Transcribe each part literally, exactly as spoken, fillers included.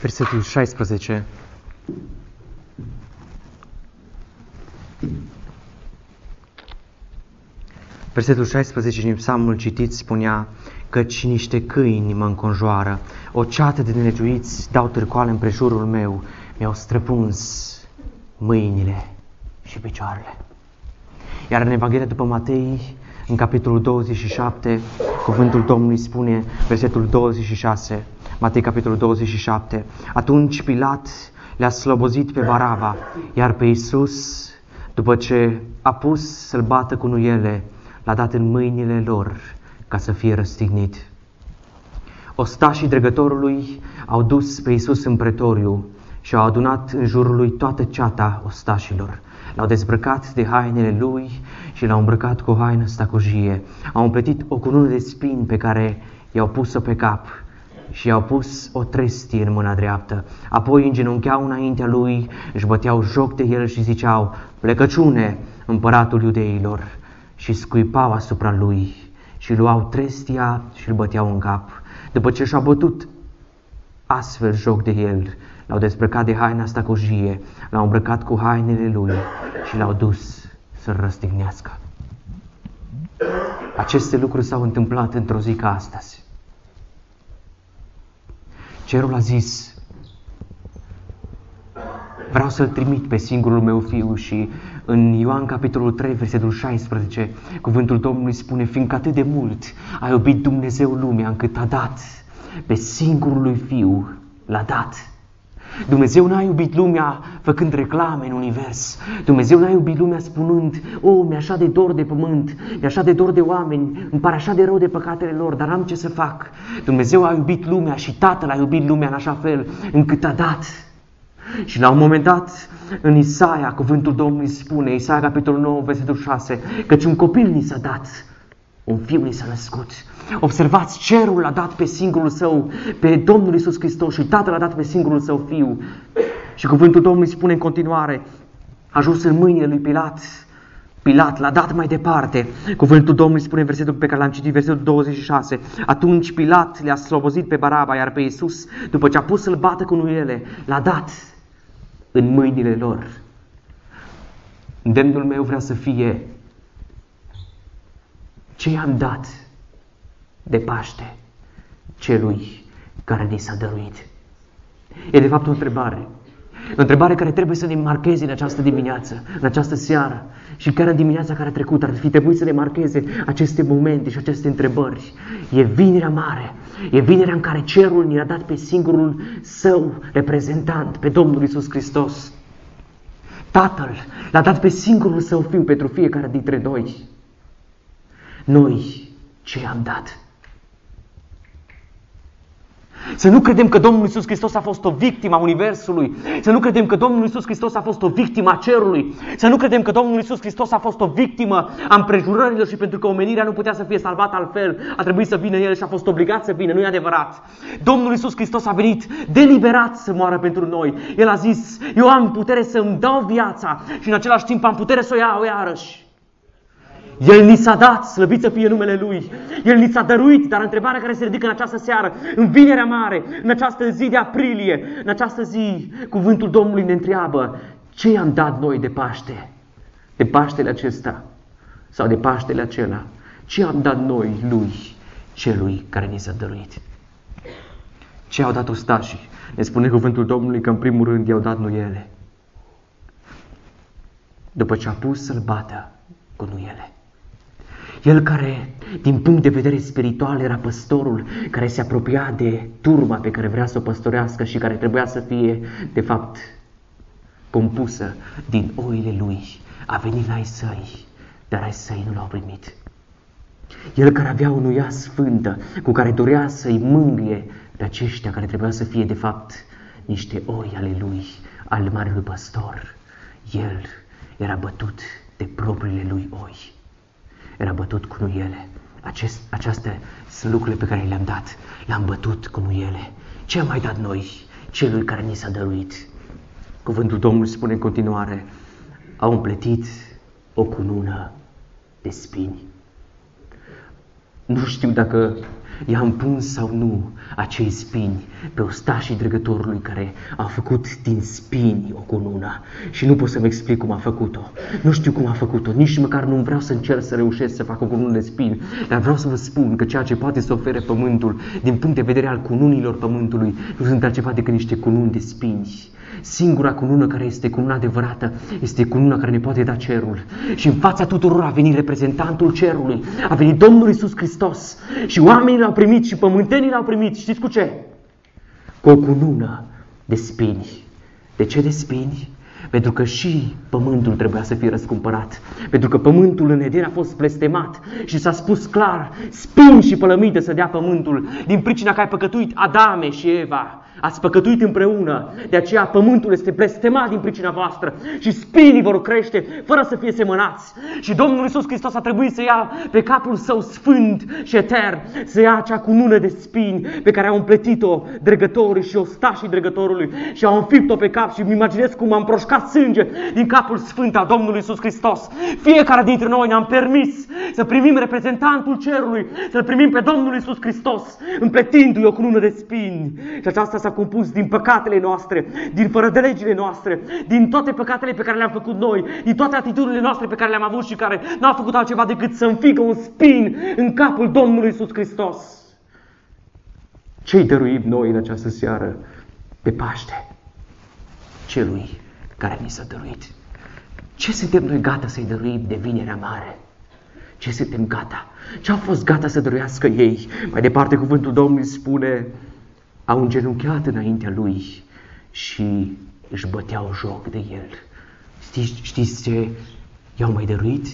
versetul șaisprezece. Versetul șaisprezece din psalmul citit spunea: căci niște câini mă înconjoară, o ceată de nelegiuiți dau târcoale împrejurul meu, mi-au străpuns mâinile și picioarele. Iar în Evanghelia după Matei, în capitolul douăzeci și șapte, cuvântul Domnului spune, versetul douăzeci și șase, Matei capitolul douăzeci și șapte: atunci Pilat le-a slobozit pe Baraba, iar pe Iisus, după ce a pus să-l bată cu nuiele, l-a dat în mâinile lor ca să fie răstignit. Ostașii dregătorului au dus pe Iisus în pretoriu și au adunat în jurul lui toată ceata ostașilor. L-au dezbrăcat de hainele lui și l-au îmbrăcat cu o haină stacojie. Au împletit o cunună de spini pe care i-au pus-o pe cap și i-au pus o trestie în mâna dreaptă. Apoi îngenuncheau înaintea lui, își băteau joc de el și ziceau: plecăciune, împăratul iudeilor, și scuipau asupra lui și luau trestia și îl băteau în cap. După ce și-au bătut astfel joc de el, l-au dezbrăcat de haina stacojie, l-au îmbrăcat cu hainele lui și l-au dus să-l răstignească. Aceste lucruri s-au întâmplat într-o zi ca astăzi. Cerul a zis: vreau să-l trimit pe singurul meu fiu. Și în Ioan capitolul trei, versetul șaisprezece, cuvântul Domnului spune: fiindcă atât de mult a iubit Dumnezeu lumea, încât a dat pe singurul lui fiu, l-a dat. Dumnezeu n-a iubit lumea făcând reclame în univers. Dumnezeu n-a iubit lumea spunând: o, mi-e așa de dor de pământ, mi-e așa de dor de oameni, îmi pare așa de rău de păcatele lor, dar n-am ce să fac. Dumnezeu a iubit lumea și Tatăl a iubit lumea în așa fel încât a dat. Și la un moment dat, în Isaia, cuvântul Domnului spune, Isaia capitolul nouă, versetul șase, căci un copil ni s-a dat, un fiu ni s-a născut. Observați, cerul l-a dat pe singurul său, pe Domnul Iisus Hristos, și Tatăl l-a dat pe singurul său fiu. Și cuvântul Domnului spune în continuare: a ajuns în mâinile lui Pilat. Pilat l-a dat mai departe. Cuvântul Domnului spune în versetul pe care l-am citit, versetul douăzeci și șase. Atunci Pilat le-a slobozit pe Baraba, iar pe Iisus, după ce a pus să-l bată cu nuiele, l-a dat în mâinile lor. Îndemnul meu vrea să fie: ce i-am dat de Paște celui care ni s-a dăruit? E de fapt o întrebare. O întrebare care trebuie să ne marcheze în această dimineață, în această seară, și chiar în dimineața care a trecut ar fi trebuit să ne marcheze aceste momente și aceste întrebări. E vinerea mare, e vinerea în care cerul ne-a dat pe singurul său reprezentant, pe Domnul Iisus Hristos. Tatăl l-a dat pe singurul său fiu pentru fiecare dintre noi. Noi ce i-am dat? Să nu credem că Domnul Iisus Hristos a fost o victimă a universului. Să nu credem că Domnul Iisus Hristos a fost o victimă a cerului. Să nu credem că Domnul Iisus Hristos a fost o victimă a împrejurărilor și pentru că omenirea nu putea să fie salvată altfel, a trebuit să vină El și a fost obligat să vină. Nu e adevărat. Domnul Iisus Hristos a venit deliberat să moară pentru noi. El a zis: eu am putere să-mi dau viața și în același timp am putere să o iau iarăși. El ni s-a dat, slăvit să fie numele Lui. El ni s-a dăruit, dar întrebarea care se ridică în această seară, în vinerea mare, în această zi de aprilie, în această zi, cuvântul Domnului ne întreabă: ce i-am dat noi de Paște? De Paștele acesta sau de Paștele acela? Ce am dat noi Lui, celui care ni s-a dăruit? Ce au dat ostașii? Ne spune cuvântul Domnului că în primul rând i-au dat nuiele. După ce a pus să-l bată cu nuiele. El care, din punct de vedere spiritual, era păstorul care se apropia de turma pe care vrea să o păstorească și care trebuia să fie, de fapt, compusă din oile lui. A venit la ai săi, dar ai săi nu l-au primit. El care avea o nuia sfântă, cu care dorea să-i mângâie pe aceștia care trebuia să fie, de fapt, niște oi ale lui, al marelui păstor. El era bătut de propriile lui oi. Era bătut cu nuiele. Acest, acestea sunt lucrurile pe care le-am dat. Le-am bătut cu nuiele. Ce am mai dat noi celui care ni s-a dăruit? Cuvântul Domnului spune în continuare: au împletit o cunună de spini. Nu știu dacă i-a împuns sau nu acei spini pe ostașii dregătorului care a făcut din spini o cunună. Și nu pot să-mi explic cum a făcut-o. Nu știu cum a făcut-o, nici măcar nu vreau să încerc să reușesc să fac o cunună de spini, dar vreau să vă spun că ceea ce poate să ofere pământul din punct de vedere al cununilor pământului nu sunt altceva decât niște cununi de spini. Singura cunună care este cununa adevărată este cununa care ne poate da cerul. Și în fața tuturor a venit reprezentantul cerului, a venit Domnul Iisus Hristos și oamenii l-au primit și pământenii l-au primit. Știți cu ce? Cu o cunună de spini. De ce de spini? Pentru că și pământul trebuia să fie răscumpărat. Pentru că pământul în Eden a fost blestemat și s-a spus clar, spini și pălămide să dea pământul din pricina că ai păcătuit Adame și Eva. Ați păcătuit împreună, de aceea pământul este blestemat din pricina voastră și spinii vor crește fără să fie semănați. Și Domnul Iisus Hristos a trebuit să ia pe capul său sfânt și etern, să ia acea cunună de spini pe care au împletit-o dregătorii și ostașii dregătorului și au înfipt-o pe cap și îmi imaginez cum am împroșcat sânge din capul sfânt al Domnului Iisus Hristos. Fiecare dintre noi ne-am permis să primim reprezentantul cerului, să-L primim pe Domnul Iisus Hristos, împletindu-i o cunună de spini. Și aceasta s-a compus din păcatele noastre, din fără de legile noastre, din toate păcatele pe care le-am făcut noi, din toate atitudinile noastre pe care le-am avut și care n-au făcut altceva decât să înfigă un spin în capul Domnului Iisus Hristos. Ce-i dăruim noi în această seară pe Paște? Celui care ni s-a dăruit. Ce suntem noi gata să-i dăruim de Vinerea Mare? Ce suntem gata? Ce au fost gata să dăruiască ei? Mai departe cuvântul Domnului spune: au îngenunchiat înaintea lui și își băteau joc de el. Știți, știți ce i-au mai dăruit?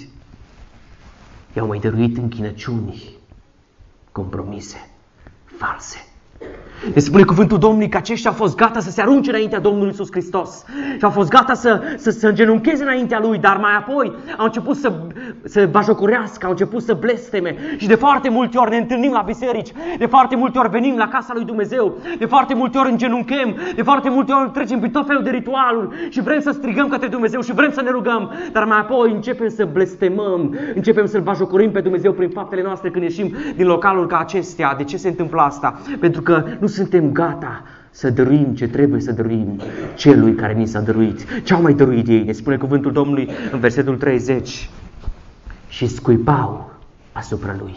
I-au mai dăruit închinăciuni, compromise, false. Ne spune cuvântul Domnului că aceștia au fost gata să se arunce înaintea Domnului Iisus Hristos și au fost gata să, să, să îngenuncheze înaintea Lui, dar mai apoi au început să, să bajocorească, au început să blesteme și de foarte multe ori ne întâlnim la biserici, de foarte multe ori venim la casa lui Dumnezeu, de foarte multe ori îngenunchem, de foarte multe ori trecem prin tot felul de ritualuri și vrem să strigăm către Dumnezeu și vrem să ne rugăm, dar mai apoi începem să blestemăm, începem să-L bajocorim pe Dumnezeu prin faptele noastre când ieșim din localul ca acestea. De ce se întâmplă asta? Pentru că nu suntem gata să dăruim ce trebuie să dăruim celui care ni s-a dăruit. Ce au mai dăruit ei? Ne spune cuvântul Domnului în versetul treizeci. Și scuipau asupra lui.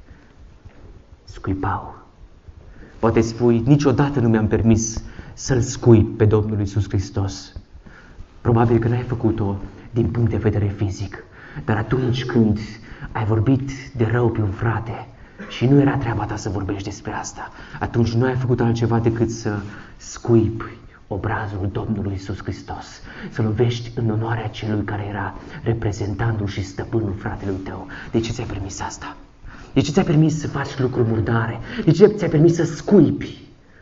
Scuipau. Poate spui, niciodată nu mi-am permis să-L scuip pe Domnul Iisus Hristos. Probabil că n-ai făcut-o din punct de vedere fizic. Dar atunci când ai vorbit de rău pe un frate și nu era treaba ta să vorbești despre asta, atunci nu ai făcut altceva decât să scuipi obrazul Domnului Iisus Hristos, să lovești în onoarea celui care era reprezentantul și stăpânul fratelui tău. De ce ți-ai permis asta? De ce ți-ai permis să faci lucruri murdare? De ce ți-ai permis să scuipi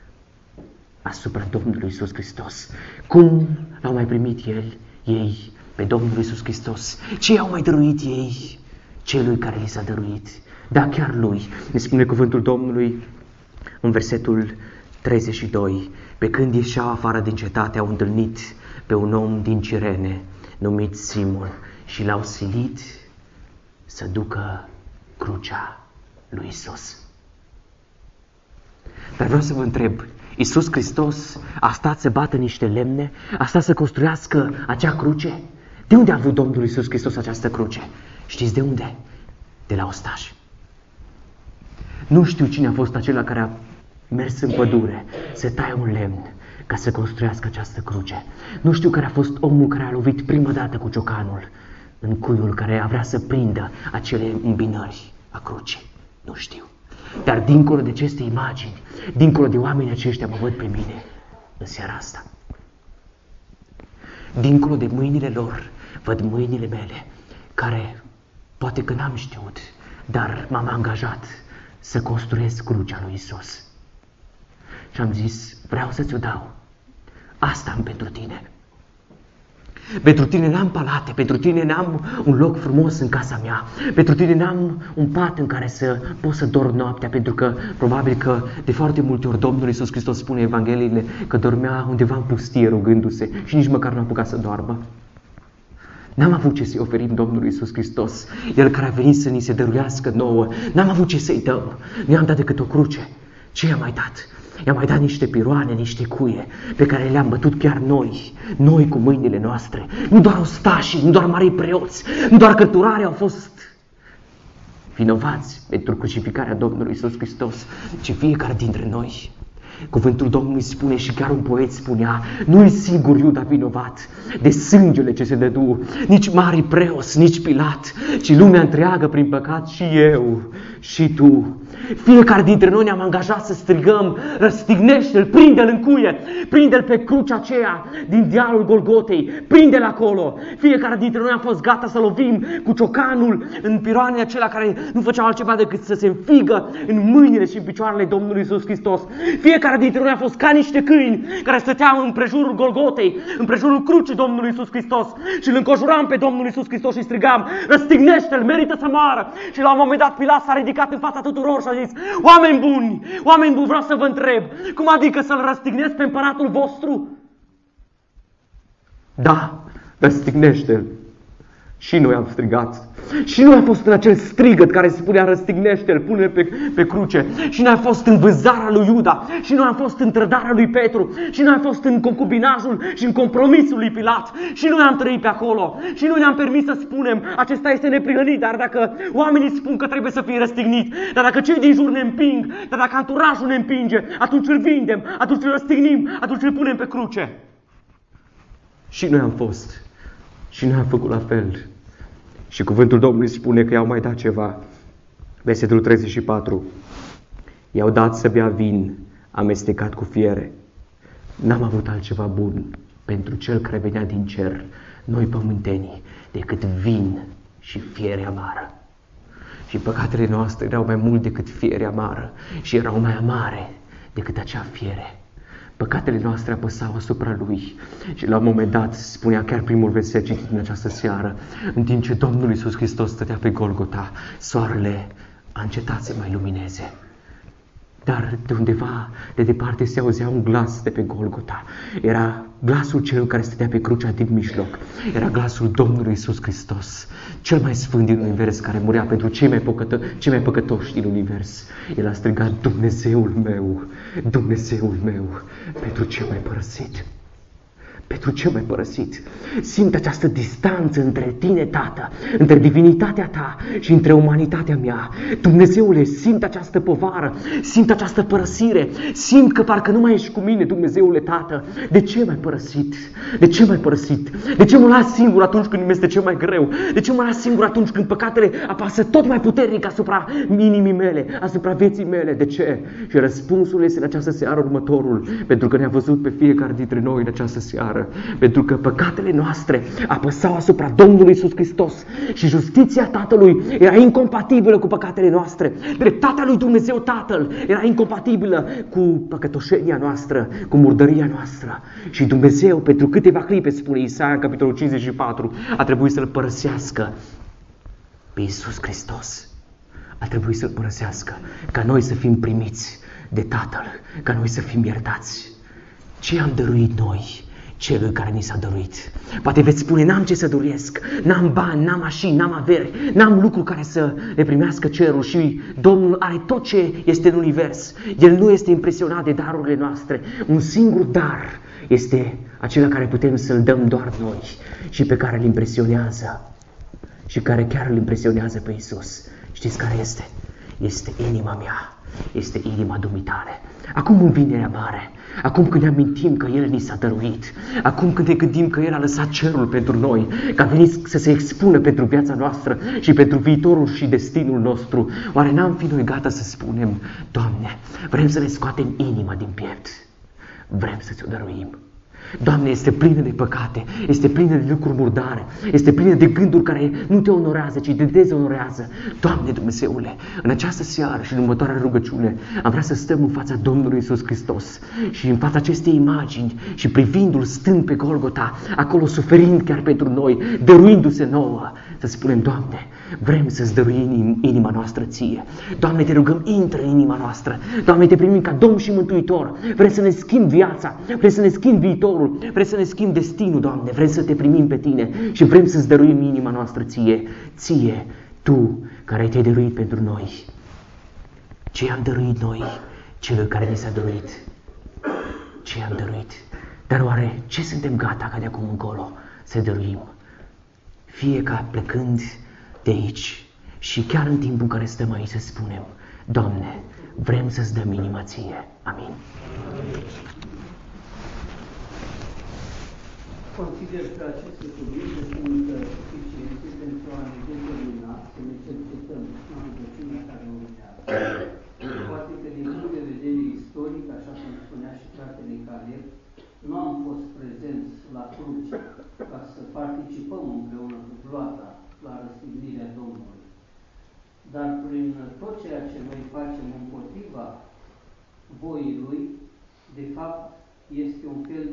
asupra Domnului Iisus Hristos? Cum l-au mai primit el, ei pe Domnul Iisus Hristos? Ce i-au mai dăruit ei celui care li s-a dăruit? Da, chiar lui. Ne spune cuvântul Domnului în versetul treizeci și doi. Pe când ieșeau afară din cetate, au întâlnit pe un om din Cirene, numit Simon, și l-au silit să ducă crucea lui Iisus. Dar vreau să vă întreb, Iisus Hristos a stat să bată niște lemne, a stat să construiască acea cruce? De unde a avut Domnul Iisus Hristos această cruce? Știți de unde? De la ostași. Nu știu cine a fost acela care a mers în pădure să taie un lemn ca să construiască această cruce. Nu știu care a fost omul care a lovit prima dată cu ciocanul în cuiul care a vrea să prindă acele îmbinări a crucii. Nu știu. Dar dincolo de aceste imagini, dincolo de oamenii aceștia, mă văd pe mine în seara asta. Dincolo de mâinile lor, văd mâinile mele, care poate că n-am știut, dar m-am angajat să construiesc crucea lui Iisus. Și am zis, vreau să ți-o dau. Asta am pentru tine. Pentru tine n-am palate, pentru tine n-am un loc frumos în casa mea, pentru tine n-am un pat în care să pot să dorm noaptea, pentru că probabil că de foarte multe ori Domnul Iisus Hristos spune în Evangheliile că dormea undeva în pustie rugându-se și nici măcar nu a apucat să doarmă. N-am avut ce să-i oferim Domnului Iisus Hristos, El care a venit să ni se dăruiască nouă. N-am avut ce să-i dăm, nu i-am dat decât o cruce. Ce i-am mai dat? I-am mai dat niște piroane, niște cuie pe care le-am bătut chiar noi, noi cu mâinile noastre. Nu doar ostașii, nu doar marii preoți, nu doar cărturarii au fost vinovați pentru crucificarea Domnului Iisus Hristos, ci fiecare dintre noi. Cuvântul Domnului spune și chiar un poet spunea, nu-i singur Iuda vinovat de sângele ce se dădu, nici mari preoți, nici Pilat, ci lumea întreagă prin păcat și eu și tu. Fiecare dintre noi ne-am angajat să strigăm, răstignește-l, prinde-l în cuie, prinde-l pe crucea aceea din dealul Golgotei, prinde-l acolo. Fiecare dintre noi a fost gata să lovim cu ciocanul în piroanele acelea care nu făceau altceva decât să se înfigă în mâinile și în picioarele Domnului Iisus Hristos. Fiecare dintre noi a fost ca niște câini care stăteau în prejurul Golgotei, în prejurul crucii Domnului Iisus Hristos și îl înconjuram pe Domnul Iisus Hristos și strigam, răstignește-l, merită să moară. Și la un moment dat Pilat s-a ridicat în fața tuturor și a zis, oameni buni, oameni buni, vreau să vă întreb, cum adică să-l răstignesc pe împăratul vostru? Da, răstignește-l. Și noi am strigat. Și noi am fost în acel strigăt care spunea răstignește-l, pune-l pe, pe cruce. Și noi am fost în vânzarea lui Iuda. Și noi am fost în trădarea lui Petru. Și noi am fost în concubinajul și în compromisul lui Pilat. Și noi am trăit pe acolo. Și noi ne-am permis să spunem, acesta este neprihănit. Dar dacă oamenii spun că trebuie să fie răstignit, dar dacă cei din jur ne împing, dar dacă anturajul ne împinge, atunci îl vindem, atunci îl răstignim, atunci îl punem pe cruce. Și noi am fost. Și noi am făcut la fel. Și cuvântul Domnului spune că i-au mai dat ceva. Versetul treizeci și patru. I-au dat să bea vin amestecat cu fiere. N-am avut altceva bun pentru cel care venea din cer, noi pământenii, decât vin și fiere amară. Și păcatele noastre erau mai mult decât fiere amară și erau mai amare decât acea fiere. Păcatele noastre apăsau asupra lui și la un moment dat, spunea chiar primul verset citit în această seară, în timp ce Domnul Iisus Hristos stătea pe Golgota, soarele a încetat să mai lumineze. Dar de undeva, de departe, se auzea un glas de pe Golgota. Era glasul celui care stătea pe crucea din mijloc. Era glasul Domnului Iisus Hristos, cel mai sfânt din univers, care murea pentru cei mai, păcăto- cei mai păcătoși din univers. El a strigat, Dumnezeul meu, Dumnezeul meu, pentru ce m-ai părăsit? Pentru ce m-ai părăsit? Simt această distanță între tine, Tată, între divinitatea ta și între umanitatea mea. Dumnezeule, simt această povară, simt această părăsire, simt că parcă nu mai ești cu mine, Dumnezeule, Tată. De ce m-ai părăsit? De ce m-ai părăsit? De ce mă las singur atunci când mi este cel mai greu? De ce mă las singur atunci când păcatele apasă tot mai puternic asupra inimii mele, asupra vieții mele? De ce? Și răspunsul este în această seară următorul, pentru că ne-a văzut pe fiecare dintre noi în această seară. Pentru că păcatele noastre apăsau asupra Domnului Iisus Hristos și justiția Tatălui era incompatibilă cu păcatele noastre. Dreptatea lui Dumnezeu Tatăl era incompatibilă cu păcătoșenia noastră, cu murdăria noastră. Și Dumnezeu, pentru câteva clipe, spune Isaia în capitolul cincizeci și patru, a trebuit să-L părăsească pe Iisus Hristos. A trebuit să-L părăsească ca noi să fim primiți de Tatăl, ca noi să fim iertați. Ce am dăruit noi celui care ni s-a dăruit? Poate veți spune, n-am ce să dăruiesc, n-am bani, n-am mașini, n-am averi, n-am lucru care să le primească cerul și Domnul are tot ce este în univers. El nu este impresionat de darurile noastre. Un singur dar este acela care putem să-l dăm doar noi și pe care îl impresionează și care chiar îl impresionează pe Iisus. Știți care este? Este inima mea, este inima dumitale. Acum în vinerea mare, acum când ne amintim că El ni s-a dăruit, acum când ne gândim că El a lăsat cerul pentru noi, că a venit să se expună pentru viața noastră și pentru viitorul și destinul nostru, oare n-am fi noi gata să spunem, Doamne, vrem să ne scoatem inima din piept, vrem să ți-o dăruim. Doamne, este plină de păcate, este plină de lucruri murdare, este plină de gânduri care nu te onorează, ci te dezonorează. Doamne Dumnezeule, în această seară și în următoarea rugăciune am vrea să stăm în fața Domnului Iisus Hristos și în fața acestei imagini și privindu-L stând pe Golgota, acolo suferind chiar pentru noi, dăruindu-se nouă, să spunem, Doamne, vrem să-ți dăruim inima noastră ție. Doamne, te rugăm, intră în inima noastră. Doamne, te primim ca Domn și Mântuitor. Vrem să ne schimbi viața, vrem să ne schimbi viitorul. viitorul, vrei să ne schimbi destinul, Doamne, vrem să te primim pe Tine și vrem să-ți dăruim inima noastră Ție, Ție, Tu, care te-ai dăruit pentru noi. Ce am dăruit noi celui care ne s-a dăruit? Ce am dăruit? Dar oare ce suntem gata ca de acum încolo să dăruim? Fie ca plecând de aici și chiar în timpul în care stăm aici să spunem, Doamne, vrem să-ți dăm inima Ție. Amin. Consider că aceste cuvinte sunt suficiente pentru a ne determina să ne cercetăm în rugăciunea care urmează. Poate că din punct de vedere istoric, așa cum spunea și fratele Caleb, nu am fost prezenți la cruce ca să participăm împreună cu gloata la răstignirea Domnului. Dar prin tot ceea ce noi facem împotriva voii Lui, de fapt, este un fel